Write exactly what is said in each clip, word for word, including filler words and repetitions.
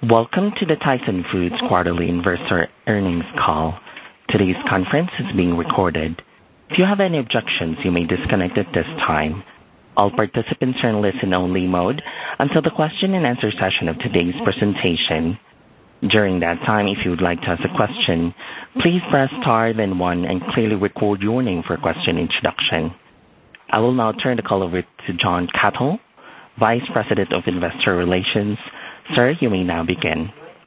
Welcome to the Tyson Foods Quarterly Investor Earnings Call. Today's conference is being recorded. If you have any objections, you may disconnect at this time. All participants are in listen-only mode until the question and answer session of today's presentation. During that time, if you would like to ask a question, please press star then one and clearly record your name for question introduction. I will now turn the call over to John Cattle, Vice President of Investor Relations. Sir, you may now begin.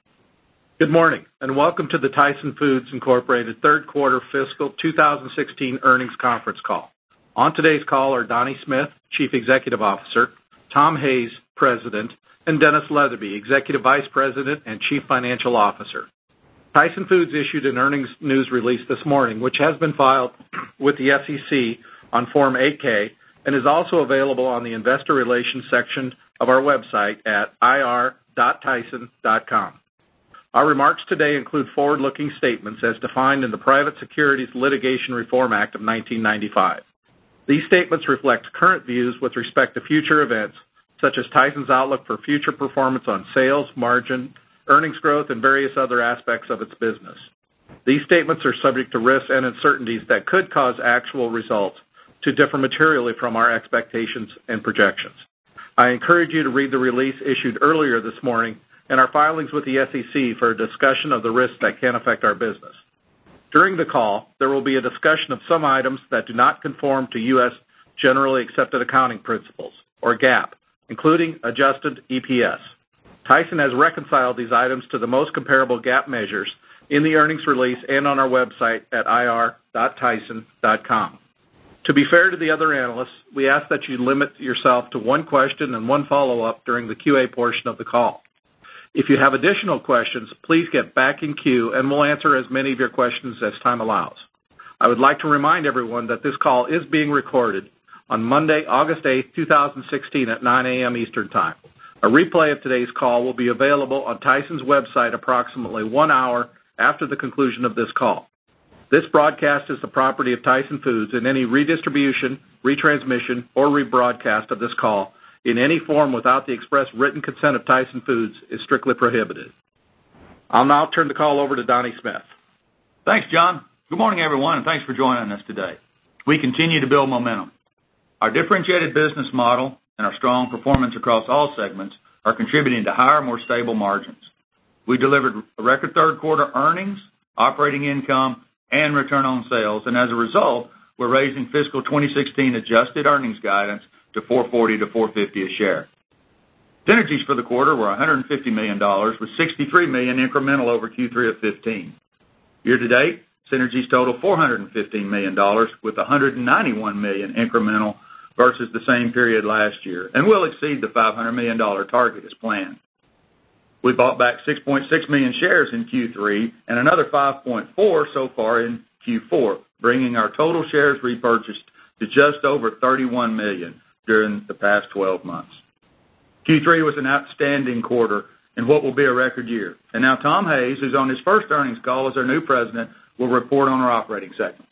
Good morning, and welcome to the Tyson Foods Incorporated third quarter fiscal two thousand sixteen earnings conference call. On today's call are Donnie Smith, Chief Executive Officer, Tom Hays, President, and Dennis Leatherby, Executive Vice President and Chief Financial Officer. Tyson Foods issued an earnings news release this morning, which has been filed with the S E C on Form eight K and is also available on the Investor Relations section of our website at I R dot tyson dot com. Our remarks today include forward-looking statements as defined in the Private Securities Litigation Reform Act of nineteen ninety-five. These statements reflect current views with respect to future events, such as Tyson's outlook for future performance on sales, margin, earnings growth, and various other aspects of its business. These statements are subject to risks and uncertainties that could cause actual results to differ materially from our expectations and projections. I encourage you to read the release issued earlier this morning and our filings with the S E C for a discussion of the risks that can affect our business. During the call, there will be a discussion of some items that do not conform to U S generally accepted accounting principles, or GAAP, including adjusted E P S. Tyson has reconciled these items to the most comparable GAAP measures in the earnings release and on our website at I R dot tyson dot com. To be fair to the other analysts, we ask that you limit yourself to one question and one follow-up during the Q A portion of the call. If you have additional questions, please get back in queue and we'll answer as many of your questions as time allows. I would like to remind everyone that this call is being recorded on Monday, August eighth, two thousand sixteen at nine a.m. Eastern Time. A replay of today's call will be available on Tyson's website approximately one hour after the conclusion of this call. This broadcast is the property of Tyson Foods, and any redistribution, retransmission, or rebroadcast of this call in any form without the express written consent of Tyson Foods is strictly prohibited. I'll now turn the call over to Donnie Smith. Thanks, John. Good morning, everyone, and thanks for joining us today. We continue to build momentum. Our differentiated business model and our strong performance across all segments are contributing to higher, more stable margins. We delivered a record third quarter earnings, operating income, and return on sales, and as a result, we're raising fiscal twenty sixteen adjusted earnings guidance to four forty to four fifty a share. Synergies for the quarter were one hundred fifty million dollars, with sixty-three million dollars incremental over Q three of fifteen. Year-to-date, synergies total four hundred fifteen million dollars, with one hundred ninety-one million dollars incremental versus the same period last year, and will exceed the five hundred million dollars target as planned. We bought back six point six million shares in Q three and another five point four so far in Q four, bringing our total shares repurchased to just over thirty-one million during the past twelve months. Q three was an outstanding quarter in what will be a record year. And now Tom Hays, who's on his first earnings call as our new president, will report on our operating segments.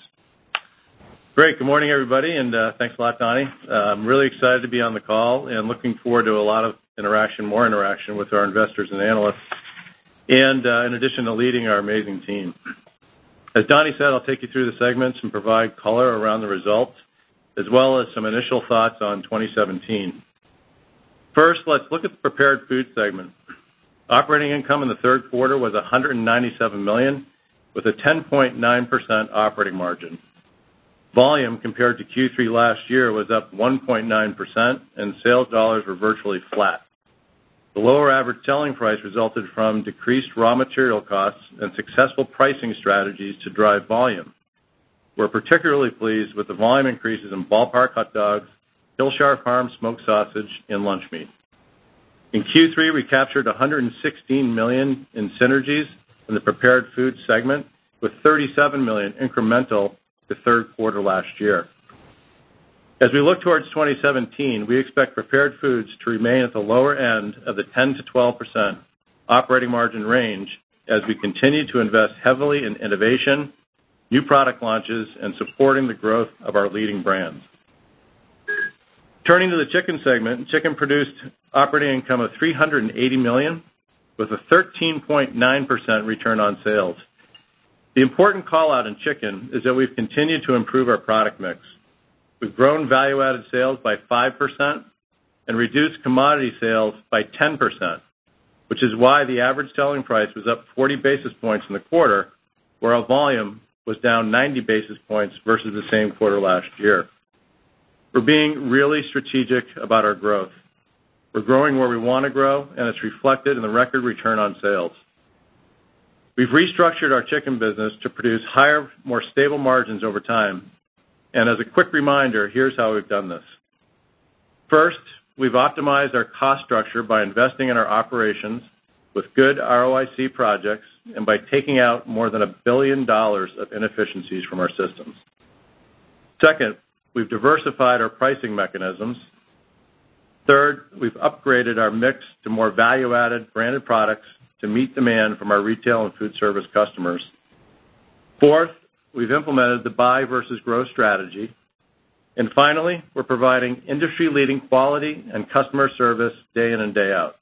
Great. Good morning, everybody, and uh, thanks a lot, Donnie. Uh, I'm really excited to be on the call and looking forward to a lot of interaction, more interaction with our investors and analysts, and uh, in addition to leading our amazing team. As Donnie said, I'll take you through the segments and provide color around the results, as well as some initial thoughts on twenty seventeen. First, let's look at the prepared food segment. Operating income in the third quarter was one hundred ninety-seven million dollars with a ten point nine percent operating margin. Volume compared to Q three last year was up one point nine percent, and sales dollars were virtually flat. The lower average selling price resulted from decreased raw material costs and successful pricing strategies to drive volume. We're particularly pleased with the volume increases in Ballpark hot dogs, Hillshire Farm smoked sausage, and lunch meat. In Q three, we captured one hundred sixteen million dollars in synergies in the prepared food segment, with thirty-seven million dollars incremental to third quarter last year. As we look towards twenty seventeen, we expect prepared foods to remain at the lower end of the ten to twelve percent operating margin range as we continue to invest heavily in innovation, new product launches, and supporting the growth of our leading brands. Turning to the chicken segment, chicken produced operating income of three hundred eighty million dollars, with a thirteen point nine percent return on sales. The important call-out in chicken is that we've continued to improve our product mix. We've grown value-added sales by five percent and reduced commodity sales by ten percent, which is why the average selling price was up forty basis points in the quarter, where our volume was down ninety basis points versus the same quarter last year. We're being really strategic about our growth. We're growing where we want to grow, and it's reflected in the record return on sales. We've restructured our chicken business to produce higher, more stable margins over time. And as a quick reminder, here's how we've done this. First, we've optimized our cost structure by investing in our operations with good R O I C projects and by taking out more than a billion dollars of inefficiencies from our systems. Second, we've diversified our pricing mechanisms. Third, we've upgraded our mix to more value-added branded products to meet demand from our retail and food service customers. Fourth, we've implemented the buy versus grow strategy. And finally, we're providing industry-leading quality and customer service day in and day out.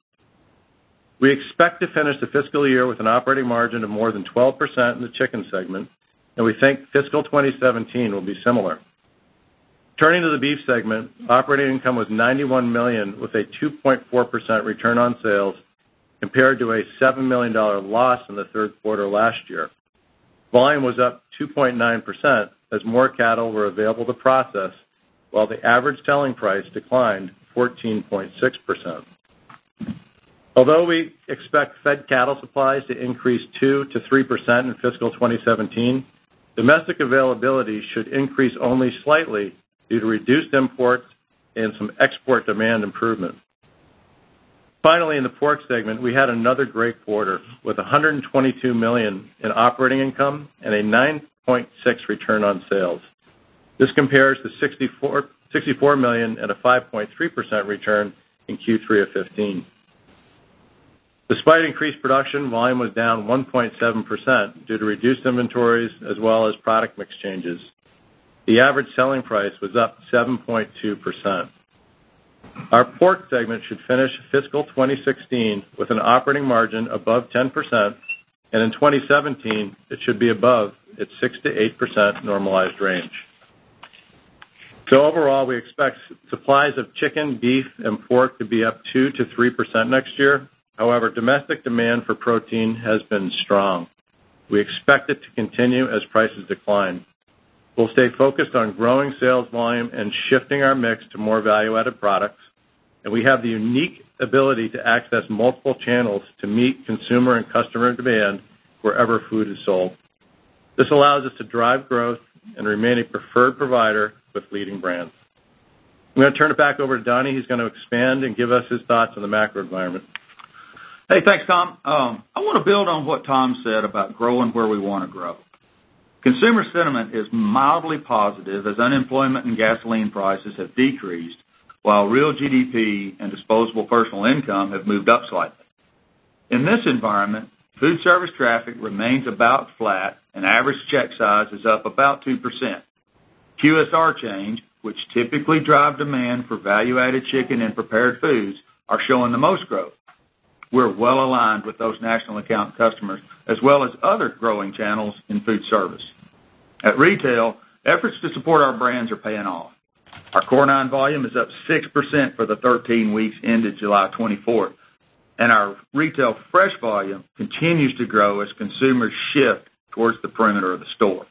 We expect to finish the fiscal year with an operating margin of more than twelve percent in the chicken segment, and we think fiscal twenty seventeen will be similar. Turning to the beef segment, operating income was ninety-one million dollars with a two point four percent return on sales compared to a seven million dollars loss in the third quarter last year. Volume was up two point nine percent as more cattle were available to process, while the average selling price declined fourteen point six percent. Although we expect fed cattle supplies to increase two to three percent in fiscal twenty seventeen, domestic availability should increase only slightly due to reduced imports and some export demand improvement. Finally, in the pork segment, we had another great quarter with one hundred twenty-two million dollars in operating income and a nine point six percent return on sales. This compares to sixty-four million dollars and a five point three percent return in Q three of fifteen. Despite increased production, volume was down one point seven percent due to reduced inventories as well as product mix changes. The average selling price was up seven point two percent. Our pork segment should finish fiscal twenty sixteen with an operating margin above ten percent, and in twenty seventeen, it should be above its six to eight percent normalized range. So overall, we expect supplies of chicken, beef, and pork to be up two to three percent next year. However, domestic demand for protein has been strong. We expect it to continue as prices decline. We'll stay focused on growing sales volume and shifting our mix to more value-added products, and we have the unique ability to access multiple channels to meet consumer and customer demand wherever food is sold. This allows us to drive growth and remain a preferred provider with leading brands. I'm going to turn it back over to Donnie. He's going to expand and give us his thoughts on the macro environment. Hey, thanks, Tom. Um, I want to build on what Tom said about growing where we want to grow. Consumer sentiment is mildly positive as unemployment and gasoline prices have decreased, while real G D P and disposable personal income have moved up slightly. In this environment, food service traffic remains about flat, and average check size is up about two percent. Q S R change, which typically drive demand for value-added chicken and prepared foods, are showing the most growth. We're well aligned with those national account customers, as well as other growing channels in food service. At retail, efforts to support our brands are paying off. Our Core nine volume is up six percent for the thirteen weeks ended July twenty-fourth, and our retail fresh volume continues to grow as consumers shift towards the perimeter of the store.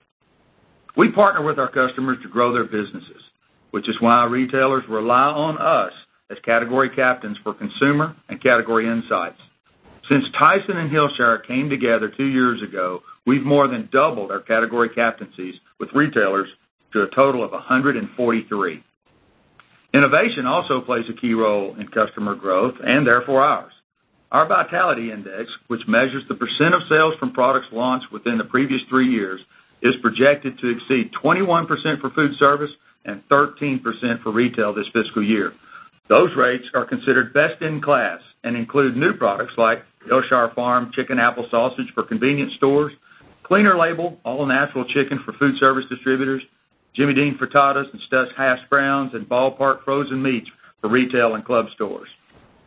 We partner with our customers to grow their businesses, which is why retailers rely on us as category captains for consumer and category insights. Since Tyson and Hillshire came together two years ago, we've more than doubled our category captaincies with retailers to a total of one hundred forty-three. Innovation also plays a key role in customer growth and therefore ours. Our Vitality Index, which measures the percent of sales from products launched within the previous three years, is projected to exceed twenty-one percent for food service and thirteen percent for retail this fiscal year. Those rates are considered best in class and include new products like Hillshire Farm Chicken Apple Sausage for convenience stores, Cleaner Label all-natural chicken for food service distributors, Jimmy Dean frittatas and Stuffed hash browns, and Ballpark frozen meats for retail and club stores.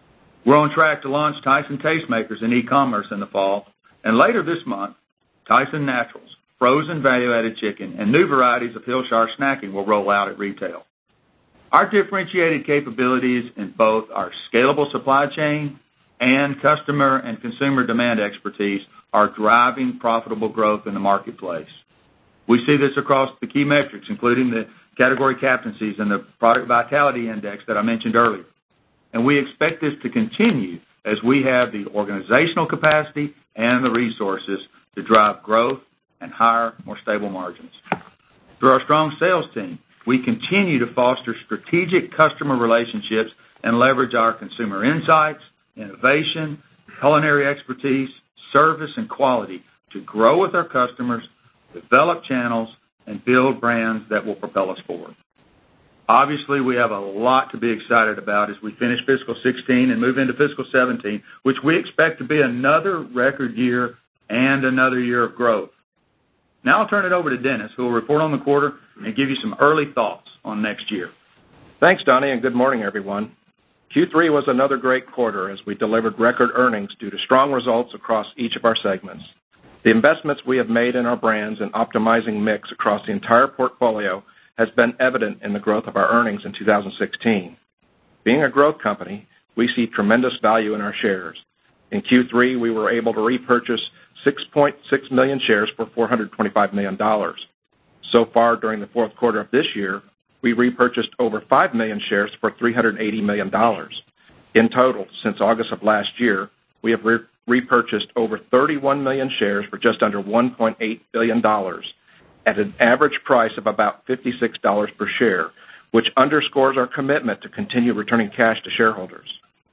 We're on track to launch Tyson Tastemakers in e-commerce in the fall, and later this month, Tyson Naturals, frozen value-added chicken, and new varieties of Hillshire snacking will roll out at retail. Our differentiated capabilities in both our scalable supply chain and customer and consumer demand expertise are driving profitable growth in the marketplace. We see this across the key metrics, including the category captaincies and the product vitality index that I mentioned earlier. And we expect this to continue as we have the organizational capacity and the resources to drive growth and higher, more stable margins. Through our strong sales team, we continue to foster strategic customer relationships and leverage our consumer insights, innovation, culinary expertise, service, and quality to grow with our customers, develop channels, and build brands that will propel us forward. Obviously, we have a lot to be excited about as we finish fiscal sixteen and move into fiscal seventeen, which we expect to be another record year and another year of growth. Now I'll turn it over to Dennis, who will report on the quarter and give you some early thoughts on next year. Thanks, Donnie, and good morning, everyone. Q three was another great quarter as we delivered record earnings due to strong results across each of our segments. The investments we have made in our brands and optimizing mix across the entire portfolio has been evident in the growth of our earnings in two thousand sixteen. Being a growth company, we see tremendous value in our shares. In Q three, we were able to repurchase six point six million shares for four hundred twenty-five million dollars. So far, during the fourth quarter of this year, we repurchased over five million shares for three hundred eighty million dollars. In total, since August of last year, we have re- repurchased over thirty-one million shares for just under one point eight billion dollars at an average price of about fifty-six dollars per share, which underscores our commitment to continue returning cash to shareholders.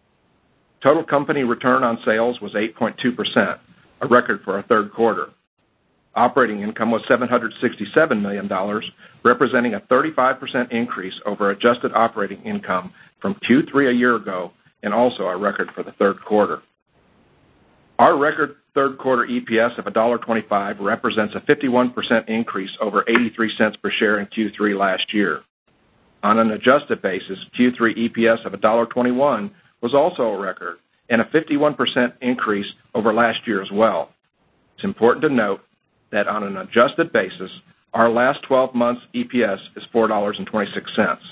Total company return on sales was eight point two percent, a record for our third quarter. Operating income was seven hundred sixty-seven million dollars, representing a thirty-five percent increase over adjusted operating income from Q three a year ago, and also a record for the third quarter. Our record third quarter E P S of one dollar and twenty-five cents represents a fifty-one percent increase over eighty-three cents per share in Q three last year. On an adjusted basis, Q three E P S of one dollar and twenty-one cents was also a record and a fifty-one percent increase over last year as well. It's important to note that on an adjusted basis, our last twelve months E P S is four dollars and twenty-six cents.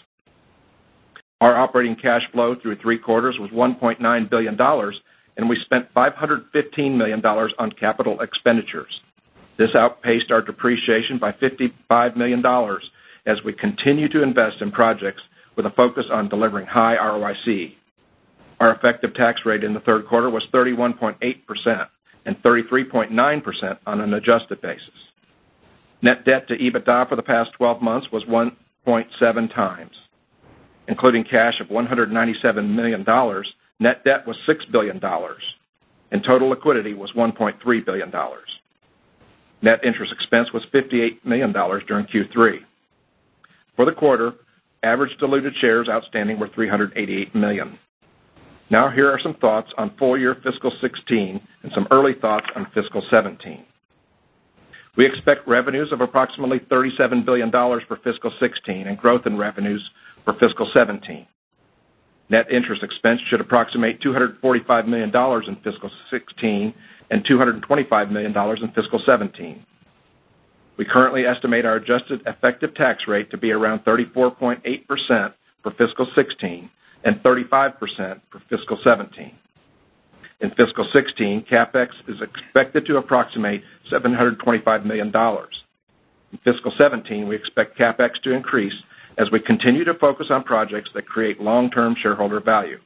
Our operating cash flow through three quarters was one point nine billion dollars, and we spent five hundred fifteen million dollars on capital expenditures. This outpaced our depreciation by fifty-five million dollars as we continue to invest in projects with a focus on delivering high R O I C. Our effective tax rate in the third quarter was thirty-one point eight percent and thirty-three point nine percent on an adjusted basis. Net debt to EBITDA for the past twelve months was one point seven times. Including cash of one hundred ninety-seven million dollars, net debt was six billion dollars, and total liquidity was one point three billion dollars. Net interest expense was fifty-eight million dollars during Q three. For the quarter, average diluted shares outstanding were three hundred eighty-eight million. Now here are some thoughts on full-year fiscal sixteen and some early thoughts on fiscal seventeen. We expect revenues of approximately thirty-seven billion dollars for fiscal sixteen and growth in revenues for fiscal seventeen. Net interest expense should approximate two hundred forty-five million dollars in fiscal sixteen and two hundred twenty-five million dollars in fiscal seventeen. We currently estimate our adjusted effective tax rate to be around thirty-four point eight percent for fiscal sixteen and thirty-five percent for fiscal seventeen. In fiscal sixteen, CapEx is expected to approximate seven hundred twenty-five million dollars. In fiscal seventeen, we expect CapEx to increase as we continue to focus on projects that create long-term shareholder value.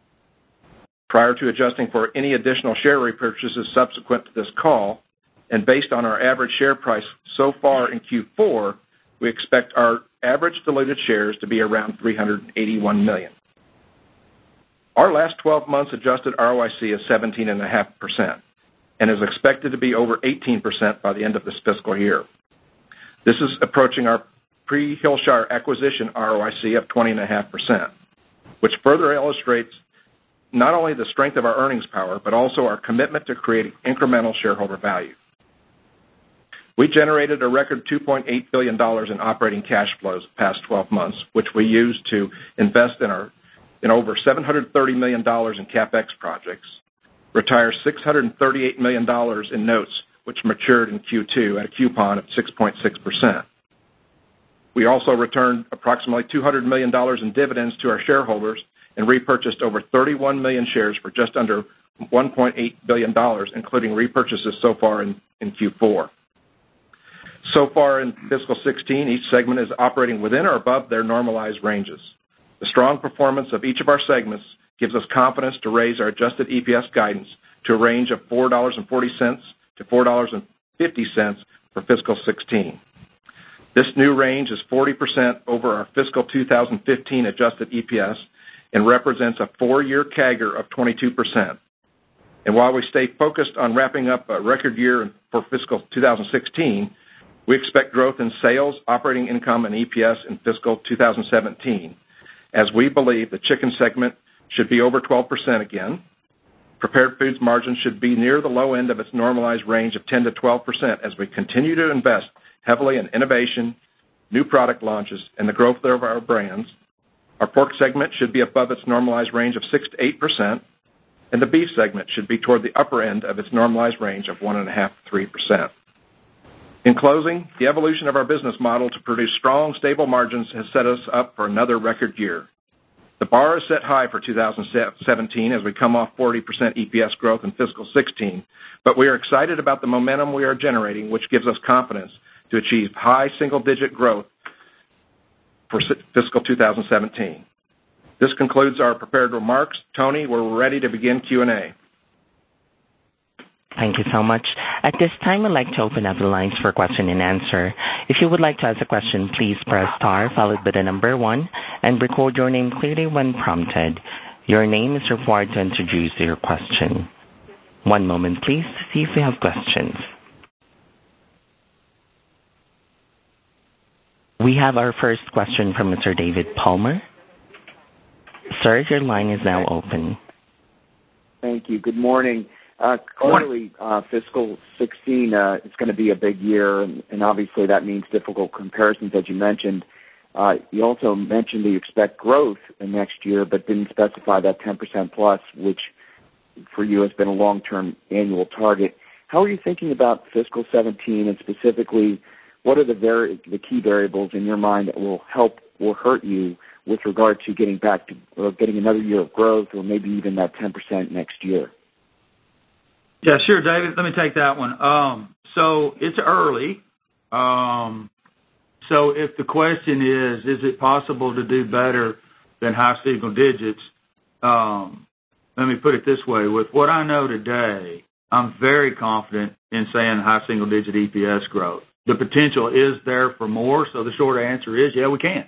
Prior to adjusting for any additional share repurchases subsequent to this call, and based on our average share price so far in Q four, we expect our average diluted shares to be around three hundred eighty-one million. Our last twelve months adjusted R O I C is seventeen point five percent and is expected to be over eighteen percent by the end of this fiscal year. This is approaching our pre-Hillshire acquisition R O I C of twenty point five percent, which further illustrates not only the strength of our earnings power, but also our commitment to creating incremental shareholder value. We generated a record two point eight billion dollars in operating cash flows the past twelve months, which we used to invest in our in over seven hundred thirty million dollars in CapEx projects, retire six hundred thirty-eight million dollars in notes, which matured in Q two at a coupon of six point six percent. We also returned approximately two hundred million dollars in dividends to our shareholders and repurchased over thirty-one million shares for just under one point eight billion dollars, including repurchases so far in, in Q four. So far in fiscal sixteen, each segment is operating within or above their normalized ranges. The strong performance of each of our segments gives us confidence to raise our adjusted E P S guidance to a range of four dollars and forty cents to four dollars and fifty cents for fiscal sixteen. This new range is forty percent over our fiscal two thousand fifteen adjusted E P S and represents a four-year C A G R of twenty-two percent. And while we stay focused on wrapping up a record year for fiscal two thousand sixteen, we expect growth in sales, operating income, and E P S in fiscal two thousand seventeen, as we believe the chicken segment should be over twelve percent again. Prepared foods margin should be near the low end of its normalized range of ten to twelve percent as we continue to invest heavily in innovation, new product launches, and the growth of our brands. Our pork segment should be above its normalized range of six to eight percent, and the beef segment should be toward the upper end of its normalized range of one point five to three percent. In closing, the evolution of our business model to produce strong, stable margins has set us up for another record year. The bar is set high for two thousand seventeen as we come off forty percent E P S growth in fiscal sixteen, but we are excited about the momentum we are generating, which gives us confidence to achieve high single-digit growth for fiscal two thousand seventeen. This concludes our prepared remarks. Tony, we're ready to begin Q and A. Thank you so much. At this time, I'd like to open up the lines for question and answer. If you would like to ask a question, please press star followed by the number one and record your name clearly when prompted. Your name is required to introduce your question. One moment, please, to see if we have questions. We have our first question from Mister David Palmer. Sir, your line is now open. Thank you. Good morning. Uh, clearly, uh, fiscal sixteen uh, is going to be a big year, and, and obviously that means difficult comparisons, as you mentioned. Uh, you also mentioned that you expect growth in next year, but didn't specify that ten percent plus, which for you has been a long-term annual target. How are you thinking about fiscal seventeen, and specifically, what are the, vari- the key variables in your mind that will help or hurt you with regard to getting back to or getting another year of growth, or maybe even that ten percent next year? Yeah, sure, David. Let me take that one. Um, so it's early. Um, so if the question is, is it possible to do better than high single digits, um, let me put it this way. With what I know today, I'm very confident in saying high single digit E P S growth. The potential is there for more, so the short answer is, yeah, we can.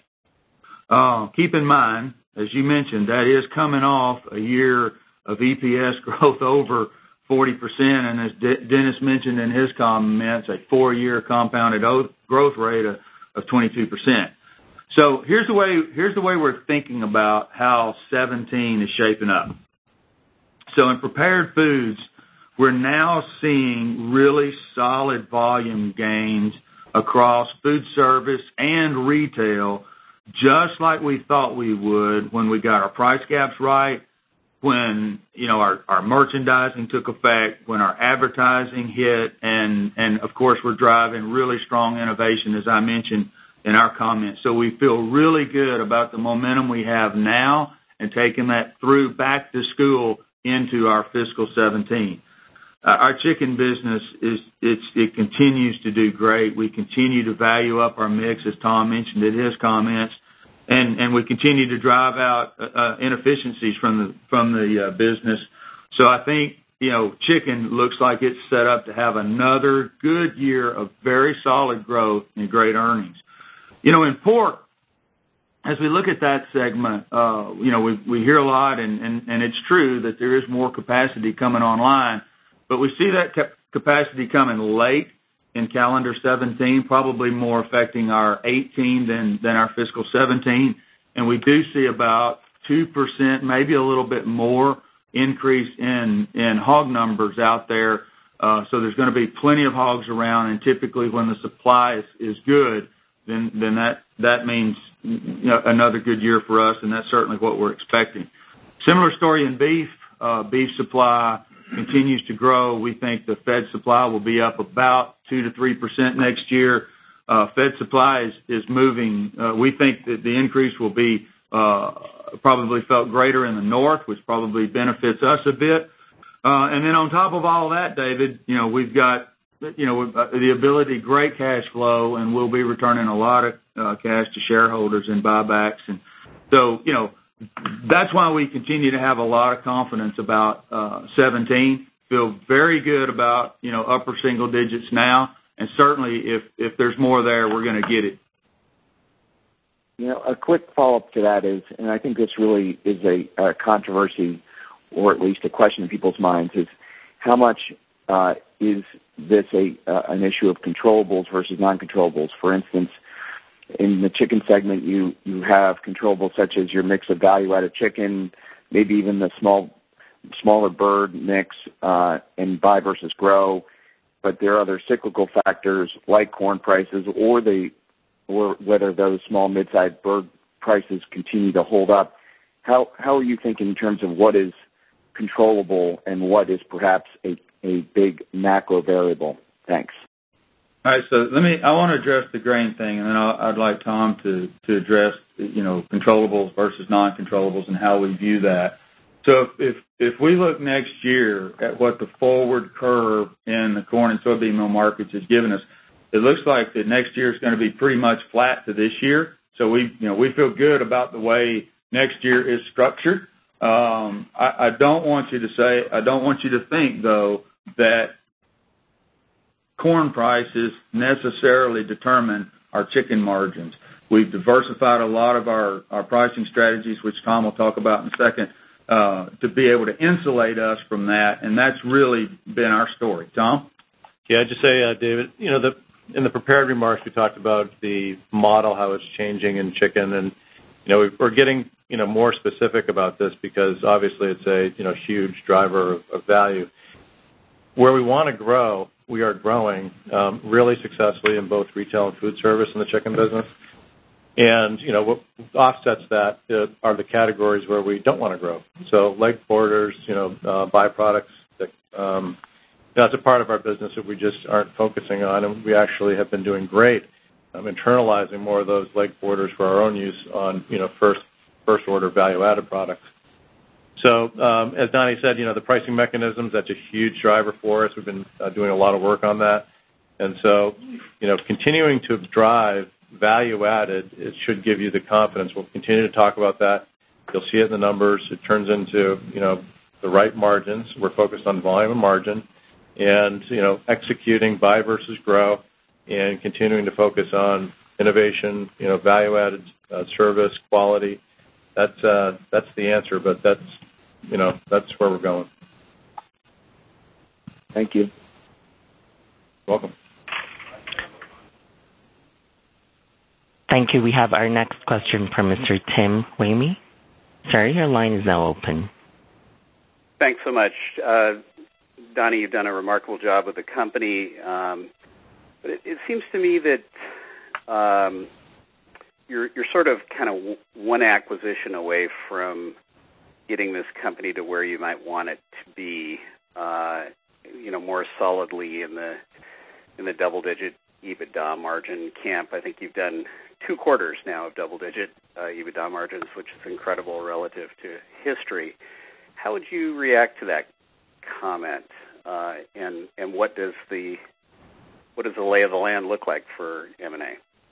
Uh, keep in mind, as you mentioned, that is coming off a year of E P S growth over forty percent, and as De- Dennis mentioned in his comments, a four-year compounded o- growth rate of, of twenty-two percent. So here's the way here's the way we're thinking about how seventeen is shaping up. So in prepared foods, we're now seeing really solid volume gains across food service and retail, just like we thought we would when we got our price gaps right, when, you know, our, our merchandising took effect, when our advertising hit, and, and, of course, we're driving really strong innovation, as I mentioned in our comments. So we feel really good about the momentum we have now and taking that through back to school into our fiscal seventeen. Uh, our chicken business, is it's, it continues to do great. We continue to value up our mix, as Tom mentioned in his comments. And, and we continue to drive out uh, inefficiencies from the from the uh, business. So I think, you know, chicken looks like it's set up to have another good year of very solid growth and great earnings. You know, in pork, as we look at that segment, uh, you know, we we hear a lot, and, and, and it's true that there is more capacity coming online, but we see that cap- capacity coming late in calendar seventeen, probably more affecting our eighteen than, than our fiscal seventeen. And we do see about two percent, maybe a little bit more increase in, in hog numbers out there. Uh, so there's going to be plenty of hogs around, and typically when the supply is, is good, then, then that, that means, you know, another good year for us, and that's certainly what we're expecting. Similar story in beef. Uh, beef supply continues to grow. We think the fed supply will be up about two to three percent next year. Uh, fed supply is, is moving. Uh, we think that the increase will be uh, probably felt greater in the north, which probably benefits us a bit. Uh, and then on top of all that, David, you know, we've got, you know, the ability, great cash flow, and we'll be returning a lot of uh, cash to shareholders in buybacks. And so, you know, that's why we continue to have a lot of confidence about uh, seventeen. Feel very good about, you know, upper single digits now, and certainly if, if there's more there, we're going to get it. You know, a quick follow-up to that is, and I think this really is a, a controversy, or at least a question in people's minds, is how much uh, is this a uh, an issue of controllables versus non-controllables? For instance, in the chicken segment, you, you have controllables such as your mix of value-added chicken, maybe even the small, smaller bird mix, uh, and buy versus grow. But there are other cyclical factors like corn prices, or the, or whether those small, mid-sized bird prices continue to hold up. How how are you thinking in terms of what is controllable and what is perhaps a, a big macro variable? Thanks. All right, so let me. I want to address the grain thing, and then I'll, I'd like Tom to, to address, you know, controllables versus non-controllables and how we view that. So if if we look next year at what the forward curve in the corn and soybean meal markets has given us, it looks like that next year is going to be pretty much flat to this year. So we, you know, we feel good about the way next year is structured. Um, I, I don't want you to say, I don't want you to think though that corn prices necessarily determine our chicken margins. We've diversified a lot of our, our pricing strategies, which Tom will talk about in a second, uh, to be able to insulate us from that, and that's really been our story. Tom? Yeah, I'd just say, uh, David, you know, the, in the prepared remarks we talked about the model, how it's changing in chicken, and, you know, we're getting, you know, more specific about this because obviously it's a, you know, huge driver of, of value. Where we want to grow, we are growing um, really successfully in both retail and food service in the chicken business. And, you know, what offsets that uh, are the categories where we don't want to grow. So leg quarters, you know, uh, byproducts, that, um, that's a part of our business that we just aren't focusing on, and we actually have been doing great um, internalizing more of those leg quarters for our own use on, you know, first, first order value-added products. So, um, as Donnie said, you know, the pricing mechanisms, that's a huge driver for us. We've been uh, doing a lot of work on that. And so, you know, continuing to drive value added, it should give you the confidence. We'll continue to talk about that. You'll see it in the numbers. It turns into, you know, the right margins. We're focused on volume and margin and, you know, executing buy versus grow and continuing to focus on innovation, you know, value added uh, service, quality. That's, uh, that's the answer, but that's, you know, that's where we're going. Thank you. Welcome. Thank you. We have our next question from Mister Tim Ramey. Sir, your line is now open. Thanks so much. Uh, Donnie, you've done a remarkable job with the company, um, but it, it seems to me that um, you're, you're sort of kind of one acquisition away from getting this company to where you might want it to be, uh, you know, more solidly in the in the double-digit EBITDA margin camp. I think you've done two quarters now of double-digit uh, EBITDA margins, which is incredible relative to history. How would you react to that comment, uh, and and what does the what does the lay of the land look like for M and A?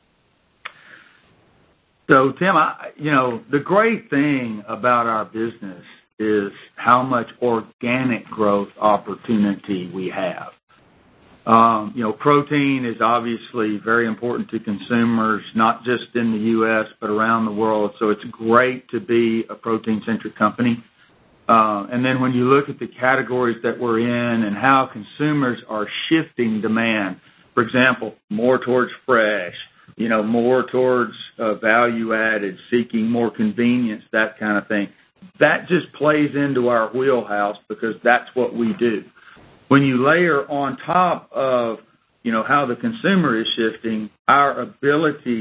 So, Tim, I, you know, the great thing about our business is how much organic growth opportunity we have. Um, you know, protein is obviously very important to consumers, not just in the U S, but around the world. So it's great to be a protein-centric company. Uh, and then when you look at the categories that we're in and how consumers are shifting demand, for example, more towards fresh, you know, more towards uh, value-added, seeking more convenience, that kind of thing. That just plays into our wheelhouse because that's what we do. When you layer on top of, you know, how the consumer is shifting, our ability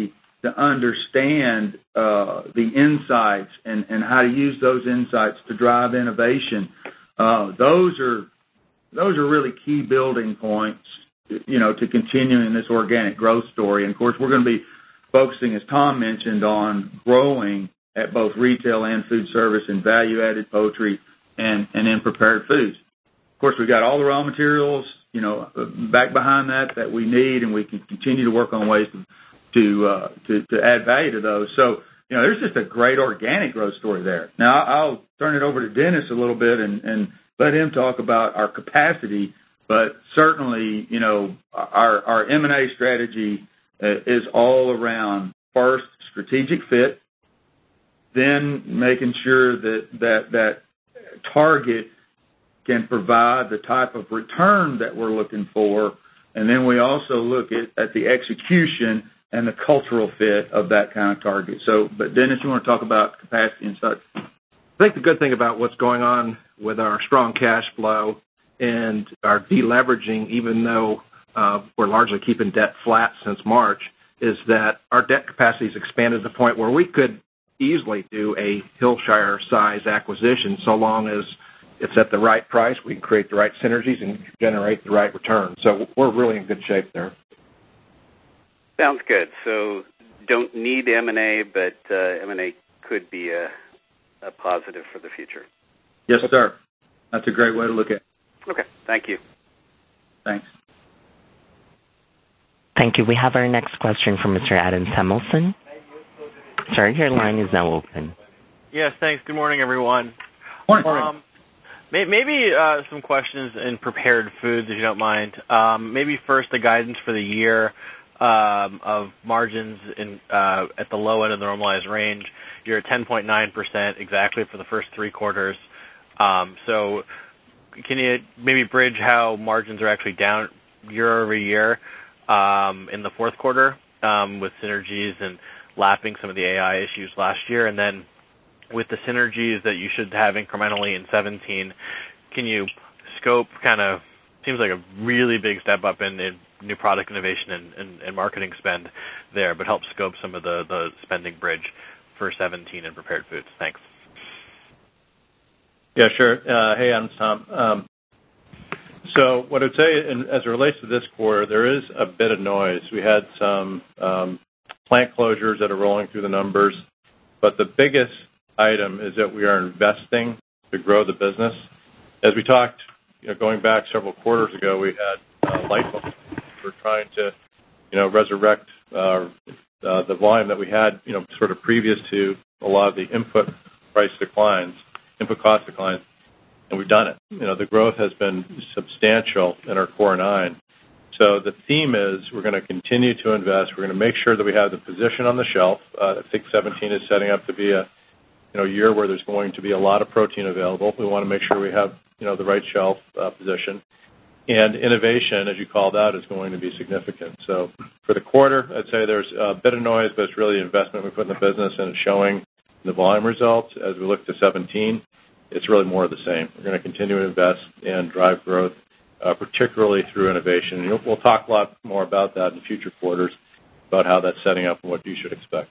to understand uh, the insights and, and how to use those insights to drive innovation, uh, those are those are really key building points, you know, to continuing this organic growth story. And of course, we're going to be focusing, as Tom mentioned, on growing at both retail and food service and value-added poultry and, and in prepared foods. Of course, we've got all the raw materials, you know, back behind that that we need, and we can continue to work on ways to to uh, to, to add value to those. So, you know, there's just a great organic growth story there. Now, I'll turn it over to Dennis a little bit and, and let him talk about our capacity, but certainly, you know, our, our M and A strategy uh, is all around, first, strategic fit, then making sure that that, that target can provide the type of return that we're looking for, and then we also look at, at the execution and the cultural fit of that kind of target. So, but Dennis, you want to talk about capacity and such? I think the good thing about what's going on with our strong cash flow and our deleveraging, even though uh, we're largely keeping debt flat since March, is that our debt capacity has expanded to the point where we could easily do a Hillshire-size acquisition so long as it's at the right price, we can create the right synergies and generate the right return. So we're really in good shape there. Sounds good. So don't need M and A, but uh, M and A could be a, a positive for the future. Yes, sir. That's a great way to look at it. Okay. Thank you. Thanks. Thank you. We have our next question from Mister Adam Samuelson. Sir, your line is now open. Yes, thanks. Good morning, everyone. Morning. Um, maybe uh, some questions in prepared foods, if you don't mind. Um, maybe first the guidance for the year um, of margins in, uh, at the low end of the normalized range. You're at ten point nine percent exactly for the first three quarters. Um, so can you maybe bridge how margins are actually down year over year um, in the fourth quarter um, with synergies and lapping some of the A I issues last year? And then with the synergies that you should have incrementally in seventeen, can you scope kind of, seems like a really big step up in, in new product innovation and, and, and marketing spend there, but help scope some of the, the spending bridge for seventeen in prepared foods. Thanks. Yeah, sure. Uh, hey, I'm Tom. Um, so what I'd say, in, as it relates to this quarter, there is a bit of noise. We had some um, plant closures that are rolling through the numbers, but the biggest item is that we are investing to grow the business. As we talked, you know, going back several quarters ago, we had uh, light bulbs. We're trying to, you know, resurrect uh, uh, the volume that we had, you know, sort of previous to a lot of the input price declines, input cost declines, and we've done it. You know, the growth has been substantial in our core nine. So the theme is we're going to continue to invest. We're going to make sure that we have the position on the shelf. Uh, I think seventeen is setting up to be a, you know, year where there's going to be a lot of protein available. We want to make sure we have, you know, the right shelf uh, position. And innovation, as you called out, is going to be significant. So for the quarter, I'd say there's a bit of noise, but it's really the investment we put in the business, and it's showing the volume results. As we look to seventeen, it's really more of the same. We're going to continue to invest and drive growth, uh, particularly through innovation. And we'll talk a lot more about that in future quarters, about how that's setting up and what you should expect.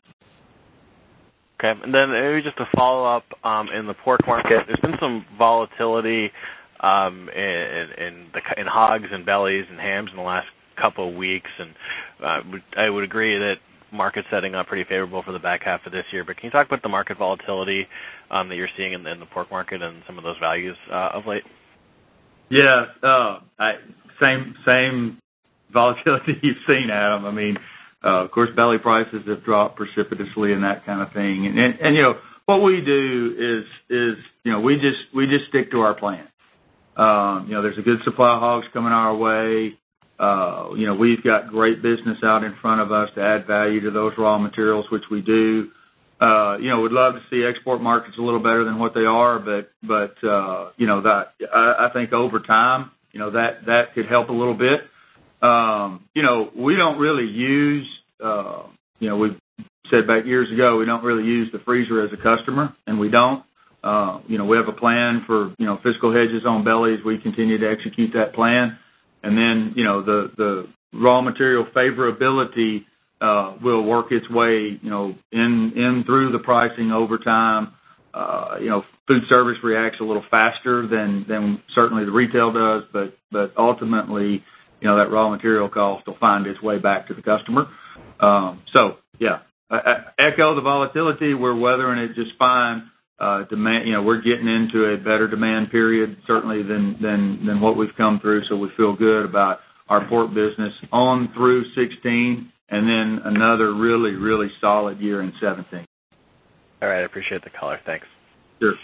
Okay, and then maybe just to follow up um, in the pork market, there's been some volatility um, in, in, the, in hogs and bellies and hams in the last couple of weeks, and uh, I would agree that market's setting up pretty favorable for the back half of this year. But can you talk about the market volatility um, that you're seeing in the, in the pork market and some of those values uh, of late? Yeah, uh, I, same same volatility you've seen, Adam. I mean, uh, of course, belly prices have dropped precipitously and that kind of thing. And, and, and you know, what we do is is you know we just we just stick to our plan. Um, you know, there's a good supply of hogs coming our way. Uh, you know, we've got great business out in front of us to add value to those raw materials, which we do. Uh, you know, we'd love to see export markets a little better than what they are, but, but uh, you know, that I, I think over time, you know, that, that could help a little bit. Um, you know, we don't really use, uh, you know, we've said back years ago, we don't really use the freezer as a customer, and we don't. Uh, you know, we have a plan for, you know, fiscal hedges on bellies. We continue to execute that plan. And then, you know, the, the raw material favorability uh, will work its way, you know, in in through the pricing over time. Uh, you know, food service reacts a little faster than than certainly the retail does, but but ultimately, you know, that raw material cost will find its way back to the customer. Um, so, yeah, I, I echo the volatility. We're weathering it just fine. Uh, demand, you know, we're getting into a better demand period certainly than than than what we've come through. So we feel good about our pork business on through sixteen, and then another really really solid year in seventeen. All right, I appreciate the color. Thanks. Sure.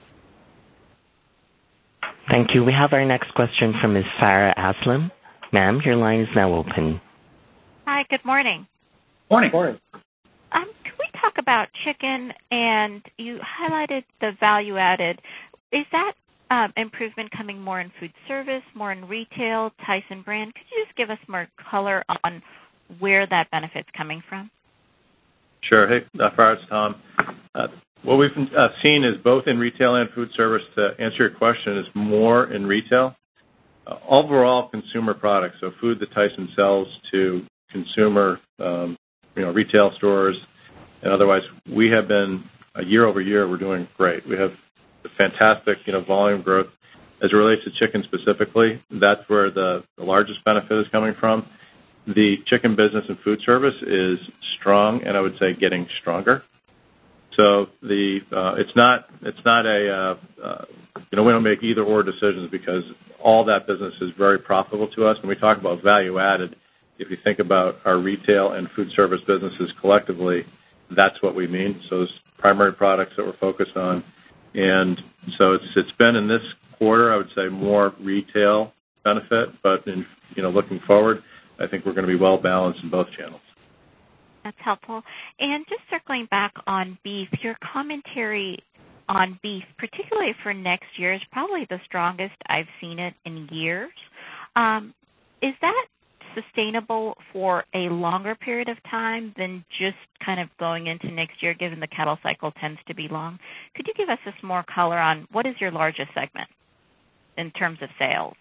Thank you. We have our next question from Miz Farah Aslam. Ma'am, your line is now open. Hi, good morning. Morning. Morning. Um, can we talk about chicken? And you highlighted the value added. Is that um, improvement coming more in food service, more in retail, Tyson brand? Could you just give us more color on where that benefit's coming from? Sure. Hey, uh, Farah, it's Tom. Uh, what we've uh, seen is both in retail and food service, to answer your question, is more in retail. Uh, overall consumer products, so food that Tyson sells to consumer, um, you know, retail stores and otherwise, we have been, uh, year over year, we're doing great. We have a fantastic, you know, volume growth. As it relates to chicken specifically, that's where the, the largest benefit is coming from. The chicken business and food service is strong, and I would say getting stronger. So the uh, it's not it's not a uh, uh, you know we don't make either or decisions because all that business is very profitable to us. When we talk about value added, if you think about our retail and food service businesses collectively, that's what we mean. So those primary products that we're focused on, and so it's it's been in this quarter I would say more retail benefit, but in you know looking forward, I think we're going to be well balanced in both channels. That's helpful. And just circling back on beef, your commentary on beef, particularly for next year, is probably the strongest I've seen it in years. Um, is that sustainable for a longer period of time than just kind of going into next year, given the cattle cycle tends to be long? Could you give us just more color on what is your largest segment in terms of sales?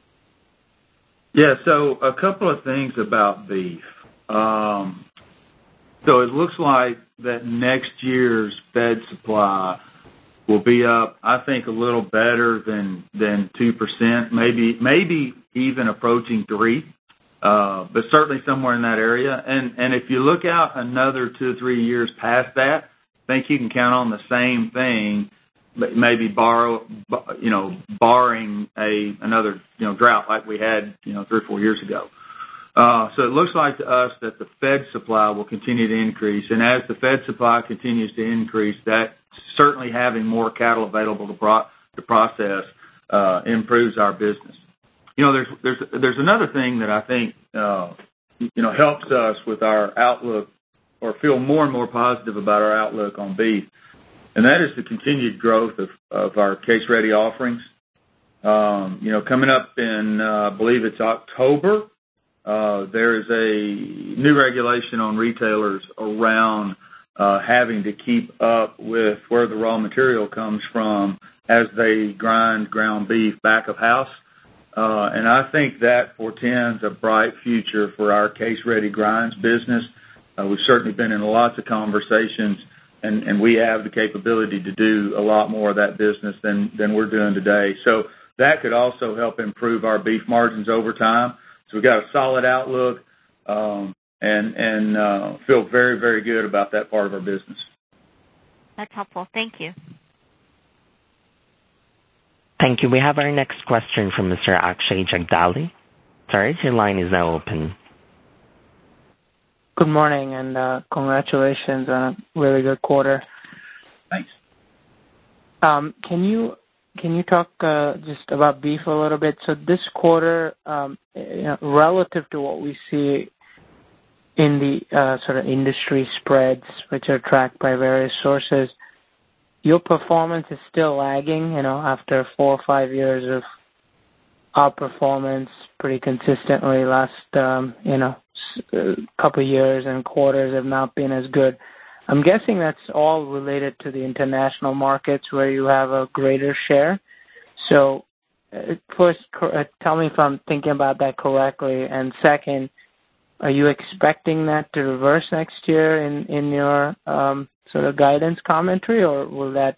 Yeah, so a couple of things about beef. Um, so it looks like that next year's fed supply will be up, I think, a little better than than two percent, maybe maybe even approaching three, uh, but certainly somewhere in that area. And and if you look out another two or three years past that, I think you can count on the same thing. Maybe borrow, you know, barring a another, you know, drought like we had, you know, three or four years ago. Uh, so it looks like to us that the fed supply will continue to increase, and as the fed supply continues to increase, that certainly having more cattle available to, pro- to process uh, improves our business. You know, there's there's there's another thing that I think uh, you know helps us with our outlook, or feel more and more positive about our outlook on beef. And that is the continued growth of, of our case-ready offerings. Um, you know, coming up in, uh, I believe it's October, uh, there is a new regulation on retailers around uh, having to keep up with where the raw material comes from as they grind ground beef back of house. Uh, and I think that portends a bright future for our case-ready grinds business. Uh, we've certainly been in lots of conversations, And, and we have the capability to do a lot more of that business than, than we're doing today. So that could also help improve our beef margins over time. So we've got a solid outlook um, and, and uh, feel very, very good about that part of our business. That's helpful. Thank you. Thank you. We have our next question from Mister Akshay Jagdali. Sorry, your line is now open. Good morning, and uh, congratulations on a really good quarter. Thanks. Um, can you can you talk uh, just about beef a little bit? So this quarter, um, you know, relative to what we see in the uh, sort of industry spreads, which are tracked by various sources, your performance is still lagging. You know, after four or five years of outperformance, pretty consistently, last um, you know. A couple of years and quarters have not been as good. I'm guessing that's all related to the international markets where you have a greater share. So uh, first, uh, tell me if I'm thinking about that correctly. And second, are you expecting that to reverse next year in, in your um, sort of guidance commentary, or will that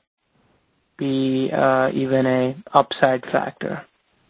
be uh, even a upside factor?